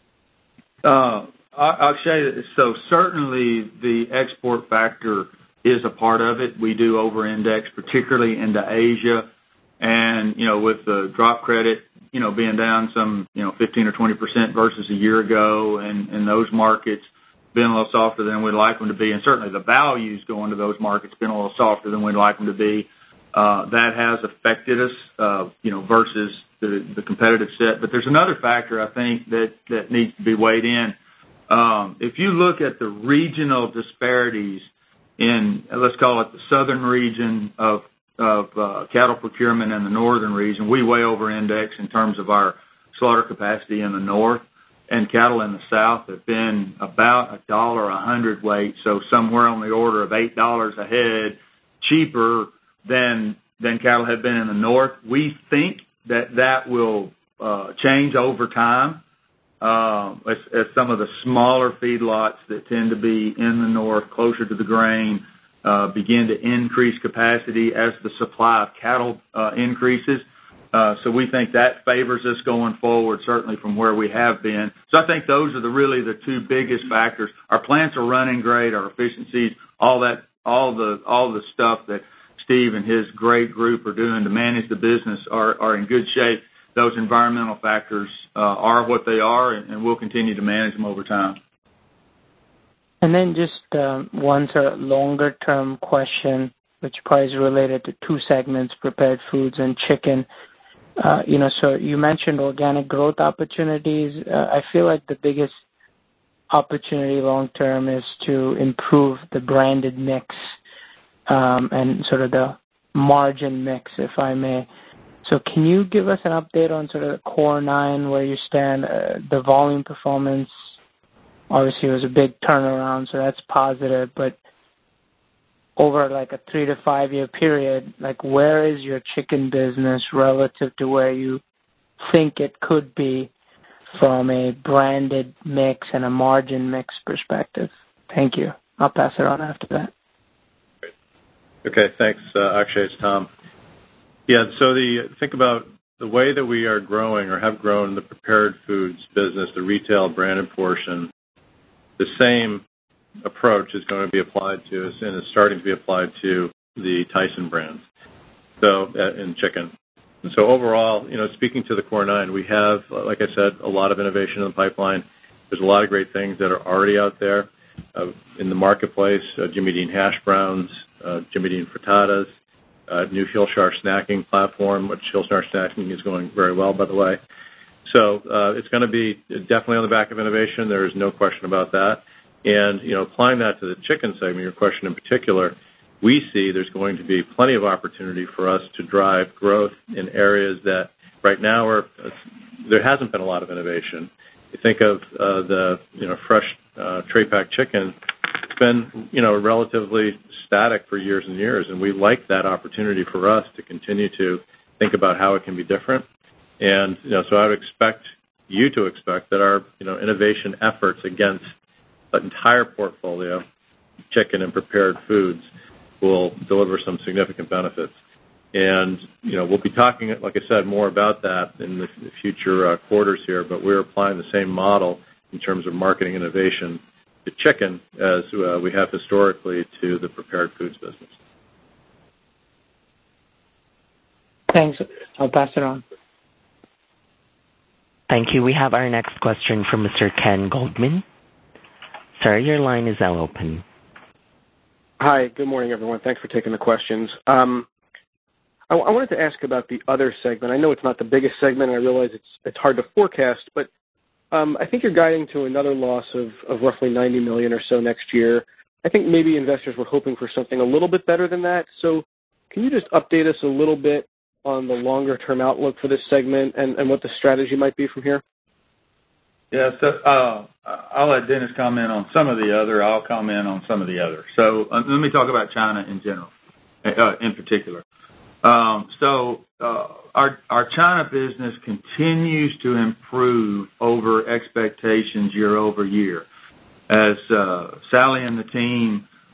Uh, I'll say so. Certainly, the export factor is a part of it. We do over-index, particularly into Asia, and you know, with the drop credit, you know, being down some, you know, fifteen or twenty percent versus a year ago, and, and those markets been a little softer than we'd like them to be, and certainly the values going to those markets been a little softer than we'd like them to be. Uh, that has affected us, uh, you know, versus the, the competitive set. But there's another factor I think that, that needs to be weighed in. Um, if you look at the regional disparities in, let's call it the southern region of, of uh, cattle procurement and the northern region, we way over-index in terms of our slaughter capacity in the north, and cattle in the south have been about a dollar a hundredweight, so somewhere on the order of eight dollars a head cheaper than than cattle have been in the north. We think that that will uh, change over time uh, as, as some of the smaller feedlots that tend to be in the north, closer to the grain, uh, begin to increase capacity as the supply of cattle uh, increases. Uh, so we think that favors us going forward, certainly from where we have been. So I think those are the really the two biggest factors. Our plants are running great, our efficiencies, all that, all the all the stuff that Steve and his great group are doing to manage the business are, are in good shape. Those environmental factors uh, are what they are, and, and we'll continue to manage them over time. And then just um, one sort of longer-term question, which probably is related to two segments, prepared foods and chicken. Uh, you know, so you mentioned organic growth opportunities. Uh, I feel like the biggest opportunity long-term is to improve the branded mix um, and sort of the margin mix, if I may. So can you give us an update on sort of the core nine, where you stand, uh, the volume performance? Obviously, it was a big turnaround, so that's positive, but over like a three to five year period, like where is your chicken business relative to where you think it could be from a branded mix and a margin mix perspective? Thank you. I'll pass it on after that. Okay, thanks, uh, Akshay. It's Tom. Yeah, so the think about the way that we are growing or have grown the prepared foods business, the retail branded portion. The same approach is going to be applied to us, and is starting to be applied to the Tyson brands, so uh, in chicken. And so overall, you know, speaking to the core nine, we have, like I said, a lot of innovation in the pipeline. There's a lot of great things that are already out there uh, in the marketplace. Uh, Jimmy Dean hash browns, uh, Jimmy Dean frittatas, uh, new Hillshire snacking platform, which Hillshire snacking is going very well, by the way. So uh, it's going to be definitely on the back of innovation. There is no question about that. And, you know, applying that to the chicken segment, your question in particular, we see there's going to be plenty of opportunity for us to drive growth in areas that right now are, there hasn't been a lot of innovation. You think of uh, the, you know, fresh uh, tray pack chicken, it's been, you know, relatively static for years and years, and we like that opportunity for us to continue to think about how it can be different. And, you know, so I would expect you to expect that our, you know, innovation efforts against the entire portfolio, chicken and prepared foods, will deliver some significant benefits. And, you know, we'll be talking, like I said, more about that in the future uh, quarters here, but we're applying the same model in terms of marketing innovation to chicken as uh, we have historically to the prepared foods business. Thanks. I'll pass it on. Thank you. We have our next question from Mister Ken Goldman. Sir, your line is now open. Hi, good morning, everyone. Thanks for taking the questions. Um, I, I wanted to ask about the other segment. I know it's not the biggest segment, and I realize it's it's hard to forecast, but um, I think you're guiding to another loss of, of roughly ninety million dollars or so next year. I think maybe investors were hoping for something a little bit better than that. So can you just update us a little bit on the longer-term outlook for this segment and, and what the strategy might be from here? Yeah, so uh, I'll let Dennis comment on some of the other. I'll comment on some of the other. So uh, let me talk about China in general, uh, in particular. Um, so uh, our our China business continues to improve over expectations year over year. As uh, Sally and the team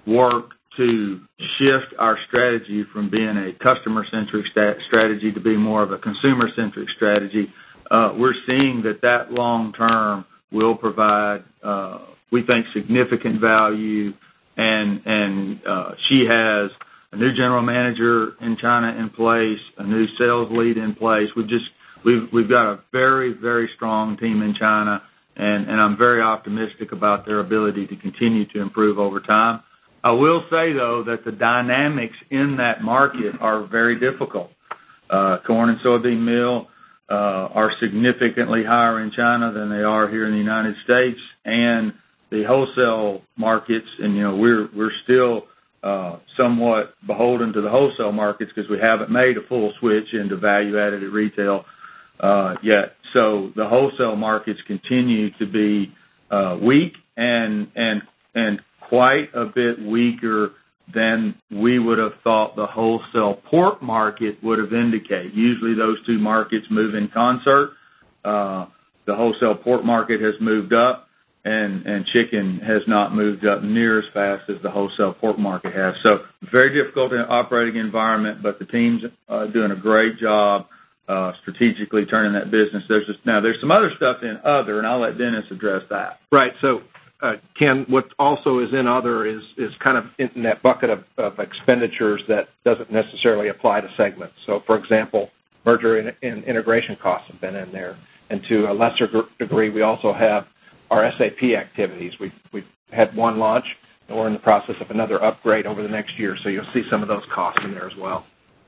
work to shift our strategy from being a customer-centric sta- strategy to be more of a consumer-centric strategy. Uh, we're seeing that that long-term will provide, uh, we think, significant value, and, and uh, she has a new general manager in China in place, a new sales lead in place. We've just we've we've got a very, very strong team in China, and, and I'm very optimistic about their ability to continue to improve over time. I will say, though, that the dynamics in that market are very difficult. Uh, corn and soybean meal uh, are significantly higher in China than they are here in the United States, and the wholesale markets, and you know we're we're still uh, somewhat beholden to the wholesale markets because we haven't made a full switch into value-added at retail uh, yet. So the wholesale markets continue to be uh, weak and and and quite a bit weaker than we would have thought the wholesale pork market would have indicated. Usually those two markets move in concert. Uh, the wholesale pork market has moved up, and, and chicken has not moved up near as fast as the wholesale pork market has. So very difficult operating environment, but the team's uh, doing a great job uh, strategically turning that business. There's just, now, there's some other stuff in other, and I'll let Dennis address that. Right. So, uh, Ken, what also is in other is, is kind of in that bucket of, of expenditures that doesn't necessarily apply to segments. So, for example, merger and, and integration costs have been in there. And to a lesser degree, we also have our S A P activities. We've, we've had one launch, and we're in the process of another upgrade over the next year. So you'll see some of those costs in there as well.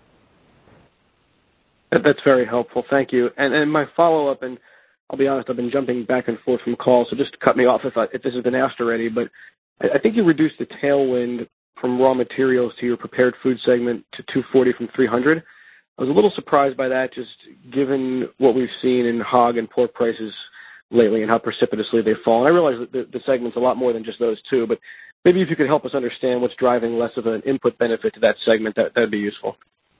That's very helpful. Thank you. And, and my follow-up, and I'll be honest, I've been jumping back and forth from calls, so just cut me off if, I, if this has been asked already, but I, I think you reduced the tailwind from raw materials to your prepared food segment to two forty from three hundred. I was a little surprised by that, just given what we've seen in hog and pork prices lately and how precipitously they've fallen. I realize that the, the segment's a lot more than just those two, but maybe if you could help us understand what's driving less of an input benefit to that segment, that would be useful.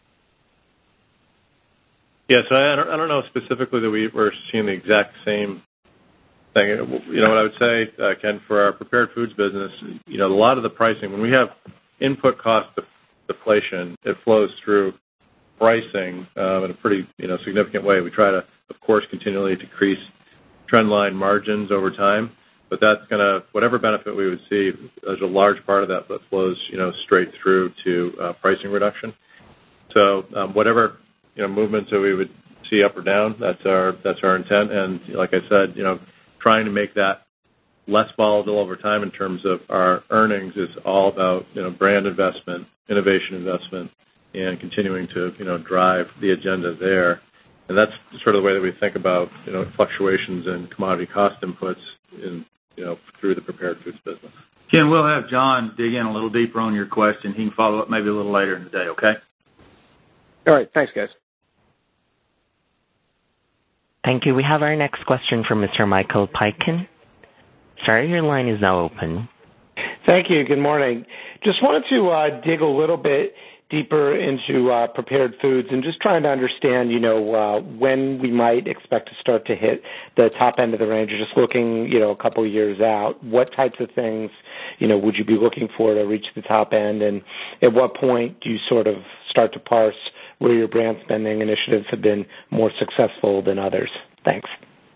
Yeah, so I don't, I don't know specifically that we were seeing the exact same thing. You know, what I would say, uh, Ken, for our prepared foods business, you know, a lot of the pricing, when we have input cost deflation, it flows through pricing um, in a pretty, you know, significant way. We try to, of course, continually decrease trendline margins over time, but that's going to, whatever benefit we would see, there's a large part of that that flows, you know, straight through to uh, pricing reduction. So um, whatever, you know, movements that we would see up or down, that's our that's our intent. And like I said, you know, trying to make that less volatile over time in terms of our earnings is all about, you know, brand investment, innovation investment, and continuing to, you know, drive the agenda there. And that's sort of the way that we think about, you know, fluctuations in commodity cost inputs in, you know, through the prepared foods business. Ken, we'll have John dig in a little deeper on your question. He can follow up maybe a little later in the day, okay? All right. Thanks, guys. Thank you. We have our next question from Mister Michael Piken. Sir, your line is now open. Thank you. Good morning. Just wanted to uh, dig a little bit deeper into uh, prepared foods and just trying to understand, you know, uh, when we might expect to start to hit the top end of the range, or just looking, you know, a couple of years out. What types of things, you know, would you be looking for to reach the top end, and at what point do you sort of start to parse where your brand spending initiatives have been more successful than others? Thanks.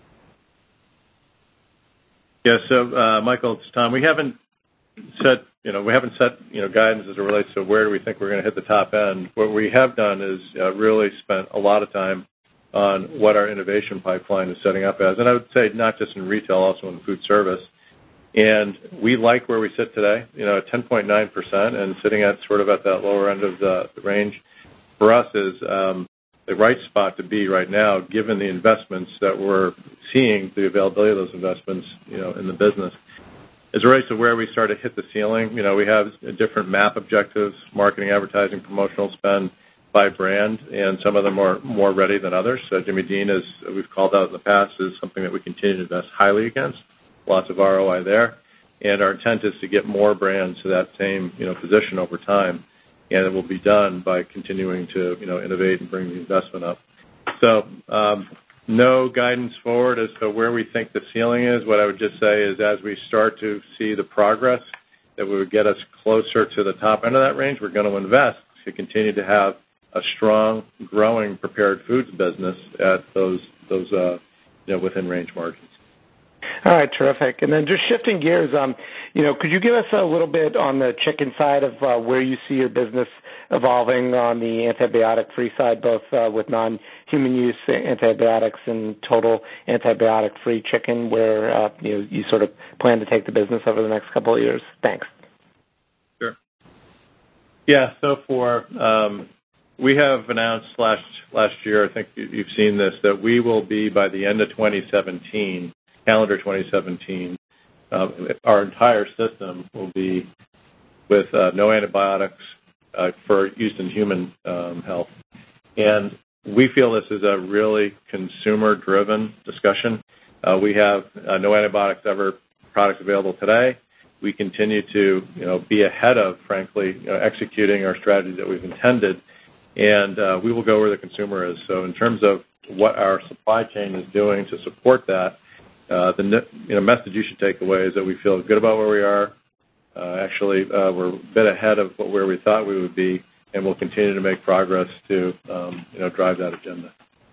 Yeah, so uh, Michael, it's Tom. We haven't set, you know, we haven't set, you know, guidance as it relates to where do we think we're going to hit the top end. What we have done is uh, really spent a lot of time on what our innovation pipeline is setting up as, and I would say not just in retail, also in food service. And we like where we sit today, you know, at ten point nine percent, and sitting at sort of at that lower end of the, the range for us is um, the right spot to be right now, given the investments that we're seeing, the availability of those investments, you know, in the business. As it relates to where we start to hit the ceiling, you know, we have different MAP objectives, marketing, advertising, promotional spend by brand, and some of them are more ready than others. So Jimmy Dean, as we've called out in the past, is something that we continue to invest highly against. Lots of R O I there. And our intent is to get more brands to that same, you know, position over time. And it will be done by continuing to, you know, innovate and bring the investment up. So um, no guidance forward as to where we think the ceiling is. What I would just say is as we start to see the progress that would get us closer to the top end of that range, we're going to invest to continue to have a strong, growing prepared foods business at those those uh, you know, within range margins. All right, terrific. And then just shifting gears, um, you know, could you give us a little bit on the chicken side of uh, where you see your business evolving on the antibiotic-free side, both uh, with non-human use antibiotics and total antibiotic-free chicken, where uh, you know, you sort of plan to take the business over the next couple of years? Thanks. Sure. Yeah. So for um, we have announced last last year, I think you've seen this, that we will be by the end of twenty seventeen. Calendar twenty seventeen, uh, our entire system will be with uh, no antibiotics uh, for use in human um, health. And we feel this is a really consumer-driven discussion. Uh, we have uh, no antibiotics ever products available today. We continue to, you know, be ahead of, frankly, you know, executing our strategy that we've intended, and uh, we will go where the consumer is. So in terms of what our supply chain is doing to support that, Uh, the you know, message you should take away is that we feel good about where we are. Uh, actually, uh, we're a bit ahead of what, where we thought we would be, and we'll continue to make progress to um, you know, drive that agenda.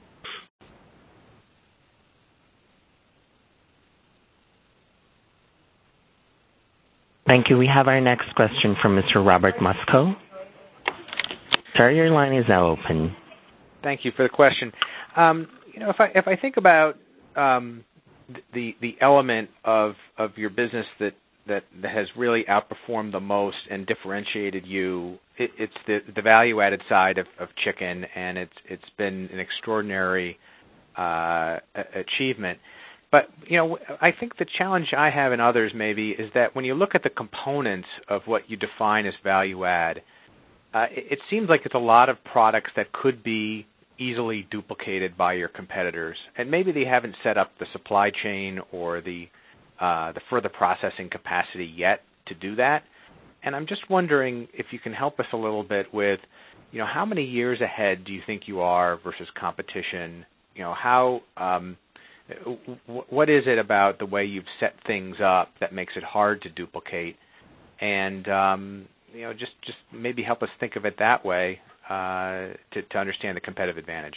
Thank you. We have our next question from Mister Robert Moskow. Sir, your line is now open. Thank you for the question. Um, you know, if I if I think about um, the the element of of your business that, that, that has really outperformed the most and differentiated you, it, it's the the value added side of, of chicken, and it's it's been an extraordinary uh, achievement. But you know, I think the challenge I have and others maybe is that when you look at the components of what you define as value add, uh, it, it seems like it's a lot of products that could be easily duplicated by your competitors, and maybe they haven't set up the supply chain or the uh, the further processing capacity yet to do that. And I'm just wondering if you can help us a little bit with, you know, how many years ahead do you think you are versus competition? You know, how um, w- what is it about the way you've set things up that makes it hard to duplicate? And um, you know, just just maybe help us think of it that way. Uh, to, to understand the competitive advantage.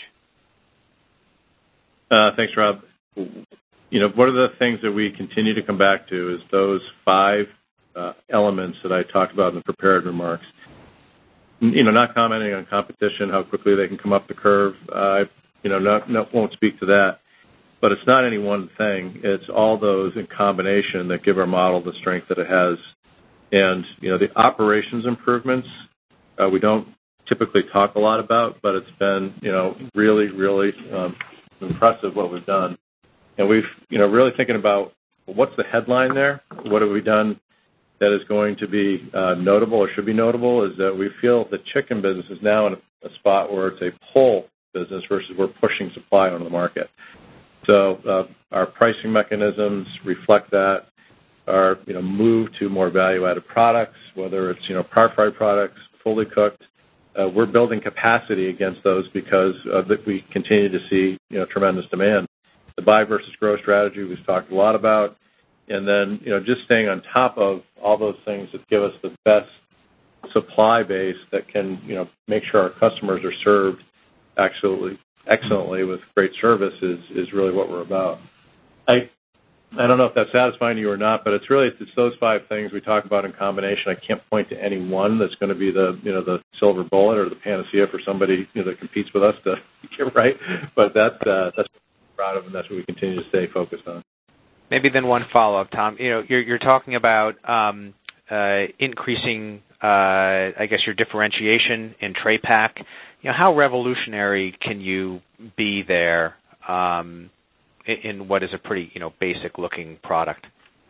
Uh, thanks, Rob. You know, one of the things that we continue to come back to is those five uh, elements that I talked about in the prepared remarks. You know, not commenting on competition, how quickly they can come up the curve. I, uh, you know, not, not won't speak to that. But it's not any one thing. It's all those in combination that give our model the strength that it has. And you know, the operations improvements uh, we don't typically talk a lot about, but it's been, you know, really, really um, impressive what we've done. And we've, you know, really thinking about well, what's the headline there? What have we done that is going to be uh, notable or should be notable is that we feel the chicken business is now in a, a spot where it's a pull business versus we're pushing supply onto the market. So uh, our pricing mechanisms reflect that. Our, you know, move to more value-added products, whether it's, you know, par-fried products, fully cooked, Uh, we're building capacity against those because uh, that we continue to see, you know, tremendous demand. The buy versus grow strategy we've talked a lot about, and then, you know, just staying on top of all those things that give us the best supply base that can, you know, make sure our customers are served absolutely excellently with great service is, is really what we're about. I I don't know if that's satisfying you or not, but it's really it's those five things we talk about in combination. I can't point to any one that's going to be the you know the silver bullet or the panacea for somebody you know, that competes with us to get right. But that's uh, that's what we're proud of, and that's what we continue to stay focused on. Maybe then one follow up, Tom. You know, you're you're talking about um, uh, increasing, uh, I guess, your differentiation in tray pack. You know, how revolutionary can you be there? Um, in what is a pretty, you know, basic-looking product?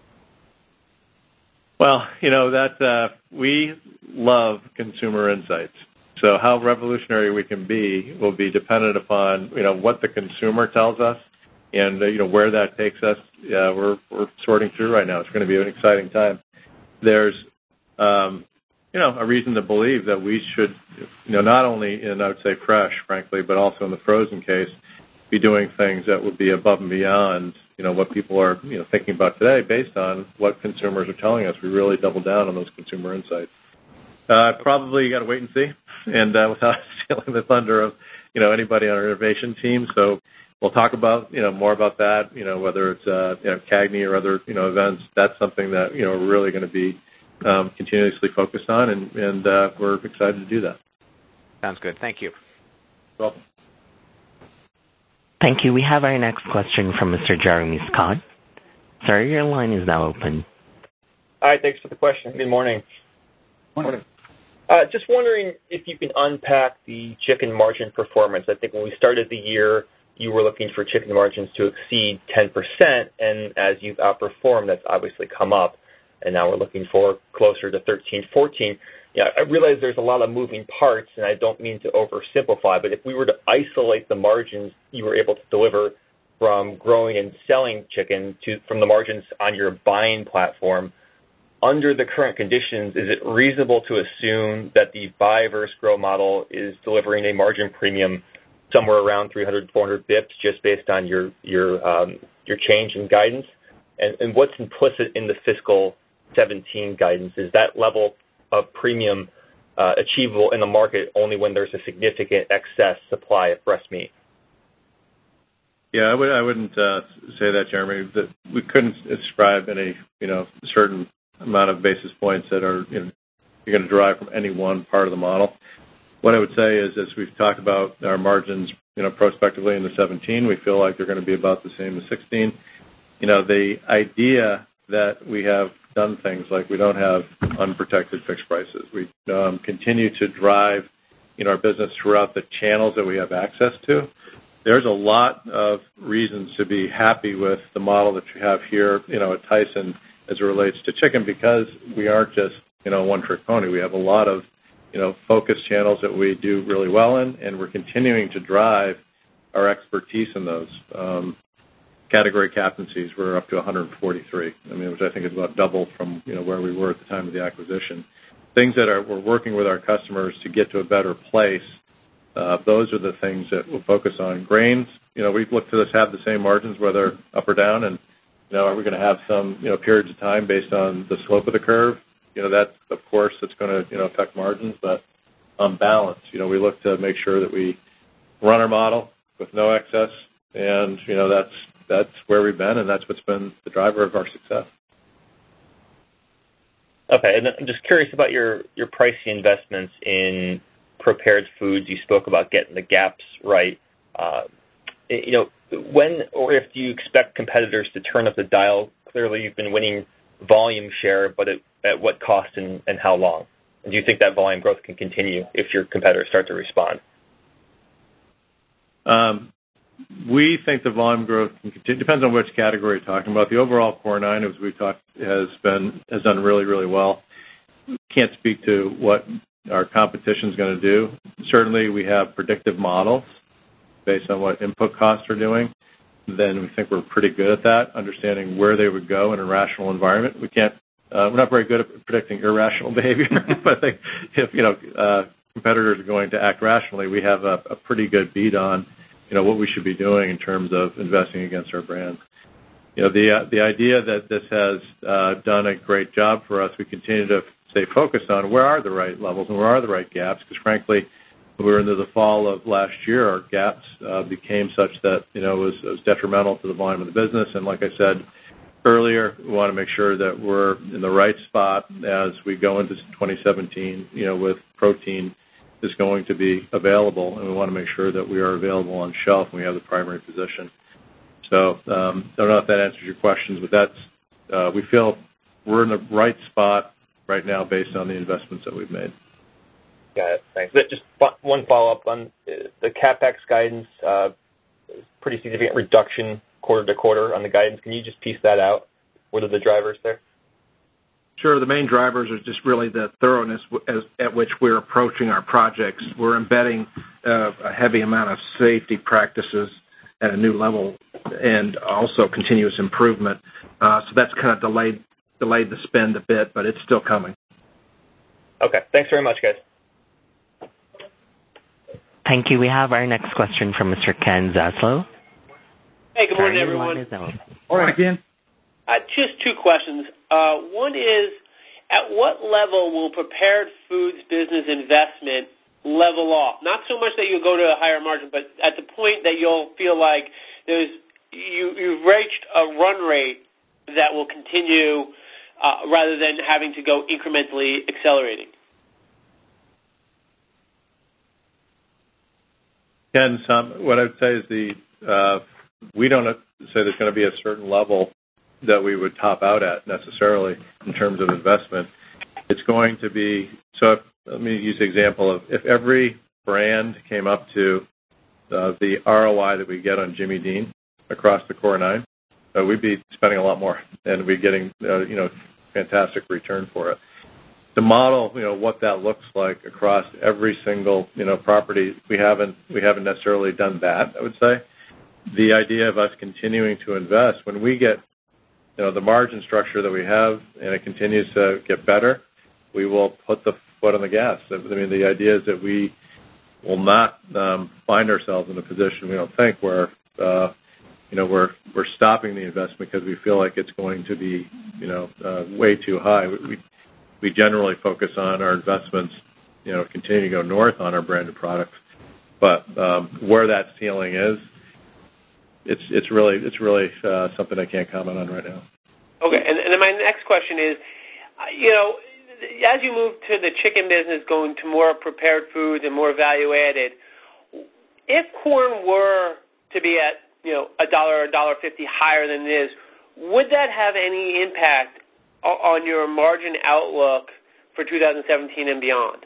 Well, you know, that uh, we love consumer insights. So how revolutionary we can be will be dependent upon, you know, what the consumer tells us and, uh, you know, where that takes us. Uh, we're, we're sorting through right now. It's going to be an exciting time. There's, um, you know, a reason to believe that we should, you know, not only in, I would say, fresh, frankly, but also in the frozen case, be doing things that would be above and beyond you know, what people are, you know, thinking about today based on what consumers are telling us. We really double down on those consumer insights. Uh, probably got to wait and see, and uh, without stealing the thunder of, you know, anybody on our innovation team. So we'll talk about, you know, more about that, you know, whether it's, uh, you know, CAGNY or other, you know, events. That's something that, you know, we're really going to be um, continuously focused on, and, and uh, we're excited to do that. Sounds good. Thank you. You're welcome. Thank you. We have our next question from Mister Jeremy Scott. Sir, your line is now open. Hi, thanks for the question. Good morning. Morning. Uh, just wondering if you can unpack the chicken margin performance. I think when we started the year, you were looking for chicken margins to exceed ten percent, and as you've outperformed, that's obviously come up, and now we're looking for closer to thirteen, fourteen. Yeah, I realize there's a lot of moving parts, and I don't mean to oversimplify, but if we were to isolate the margins you were able to deliver from growing and selling chicken to from the margins on your buying platform, under the current conditions, is it reasonable to assume that the buy versus grow model is delivering a margin premium somewhere around three hundred, four hundred bips just based on your your um, your change in guidance? And, and what's implicit in the fiscal seventeen guidance? Is that level of premium uh, achievable in the market only when there's a significant excess supply of breast meat? Yeah, I, would, I wouldn't uh, say that, Jeremy. That we couldn't ascribe any, you know, certain amount of basis points that are, you know, you're going to derive from any one part of the model. What I would say is, as we've talked about our margins, you know, prospectively in the seventeen, we feel like they're going to be about the same as sixteen. You know, the idea that we have done things like we don't have unprotected fixed prices. We um, continue to drive, you know, our business throughout the channels that we have access to. There's a lot of reasons to be happy with the model that you have here, you know, at Tyson as it relates to chicken, because we aren't just, you know, one-trick pony. We have a lot of, you know, focused channels that we do really well in, and we're continuing to drive our expertise in those. Um, category captaincies, we're up to one hundred forty-three, I mean, which I think is about double from, you know, where we were at the time of the acquisition. Things that are, we're working with our customers to get to a better place. Uh, those are the things that we'll focus on. Grains, you know, we look to this have the same margins, whether up or down, and, you know, are we going to have some, you know, periods of time based on the slope of the curve? You know, that, of course, that's going to, you know, affect margins, but on balance, you know, we look to make sure that we run our model with no excess, and, you know, that's that's where we've been, and that's what's been the driver of our success. Okay, and I'm just curious about your, your pricing investments in prepared foods. You spoke about getting the gaps right. Uh, you know, when or if do you expect competitors to turn up the dial? Clearly, you've been winning volume share, but at, at what cost and, and how long? And do you think that volume growth can continue if your competitors start to respond? Um, we think the volume growth can continue. Depends on which category you're talking about. The overall core nine, as we've talked, has been has done really, really well. Can't speak to what our competition is going to do. Certainly, we have predictive models based on what input costs are doing. Then we think we're pretty good at that, understanding where they would go in a rational environment. We can't. Uh, we're not very good at predicting irrational behavior, but I think if you know uh, competitors are going to act rationally, we have a, a pretty good beat on you know what we should be doing in terms of investing against our brands. You know the uh, the idea that this has uh, done a great job for us. We continue to stay focused on where are the right levels and where are the right gaps, because frankly, when we were into the fall of last year, our gaps uh, became such that you know it was, it was detrimental to the volume of the business. And like I said earlier, we want to make sure that we're in the right spot as we go into twenty seventeen, you know, with protein is going to be available, and we want to make sure that we are available on shelf and we have the primary position. So um, I don't know if that answers your questions, but that's uh, we feel we're in the right spot right now based on the investments that we've made. Got it. Thanks. Just one follow-up on the CapEx guidance, uh, pretty significant reduction quarter to quarter on the guidance. Can you just piece that out? What are the drivers there? Sure. The main drivers are just really the thoroughness as, at which we're approaching our projects. We're embedding uh, a heavy amount of safety practices at a new level and also continuous improvement. Uh, so that's kind of delayed delayed the spend a bit, but it's still coming. Okay. Thanks very much, guys. Thank you. We have our next question from Mister Ken Zaslow. Hey, good morning, Sir, everyone. Morning, Ken. Uh, just two questions. Uh, one is, at what level will prepared foods business investment level off? Not so much that you'll go to a higher margin, but at the point that you'll feel like there's you, you've reached a run rate that will continue uh, rather than having to go incrementally accelerating. Ken, some, what I would say is the uh, we don't say there's going to be a certain level that we would top out at necessarily in terms of investment. It's going to be, so if, let me use the example of if every brand came up to uh, the R O I that we get on Jimmy Dean across the core nine, uh, we'd be spending a lot more and we'd be getting, uh, you know, fantastic return for it. The model, you know, what that looks like across every single, you know, property, we haven't, we haven't necessarily done that, I would say. The idea of us continuing to invest, when we get, you know, the margin structure that we have and it continues to get better, we will put the foot on the gas. I mean, the idea is that we will not um, find ourselves in a position, we don't think, where, uh, you know, we're we're stopping the investment because we feel like it's going to be, you know, uh, way too high. We, we we generally focus on our investments, you know, continue to go north on our branded products, but um, where that ceiling is, it's it's really it's really uh, something I can't comment on right now. Okay, and, and then my next question is, you know, as you move to the chicken business, going to more prepared foods and more value added, if corn were to be at, you know, a dollar or a dollar fifty higher than it is, would that have any impact on your margin outlook for two thousand seventeen and beyond?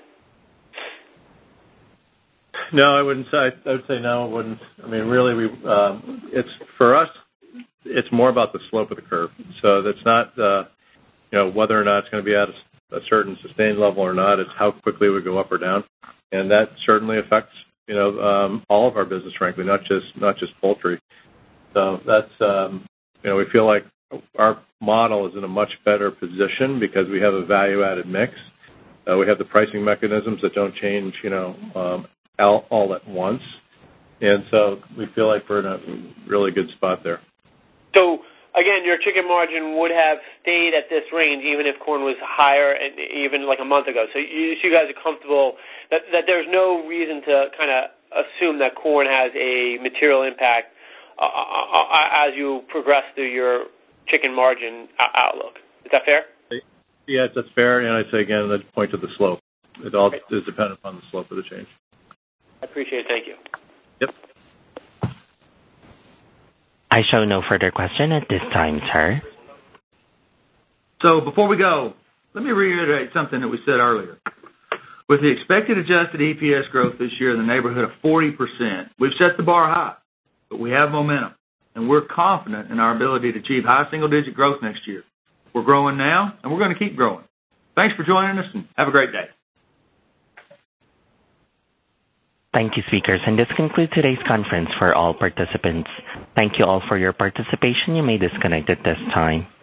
No, I wouldn't say. I would say no, it wouldn't. I mean, really, we um, it's for us. It's more about the slope of the curve. So that's not, uh, you know, whether or not it's going to be at a, a certain sustained level or not. It's how quickly we go up or down, and that certainly affects, you know, um, all of our business, frankly, not just not just poultry. So that's, um, you know, we feel like our model is in a much better position because we have a value-added mix. Uh, we have the pricing mechanisms that don't change, you know, um, all, all at once. And so we feel like we're in a really good spot there. So, again, your chicken margin would have stayed at this range even if corn was higher and even like a month ago. So you, so you guys are comfortable that, that there's no reason to kind of assume that corn has a material impact uh, as you progress through your chicken margin outlook. Is that fair? Yes, that's fair. And I'd say, again, I'd point to the slope. It all is dependent upon the slope of the change. I appreciate it. Thank you. Yep. I show no further question at this time, sir. So before we go, let me reiterate something that we said earlier. With the expected adjusted E P S growth this year in the neighborhood of forty percent, we've set the bar high, but we have momentum, and we're confident in our ability to achieve high single-digit growth next year. We're growing now, and we're going to keep growing. Thanks for joining us, and have a great day. Thank you, speakers, and this concludes today's conference for all participants. Thank you all for your participation. You may disconnect at this time.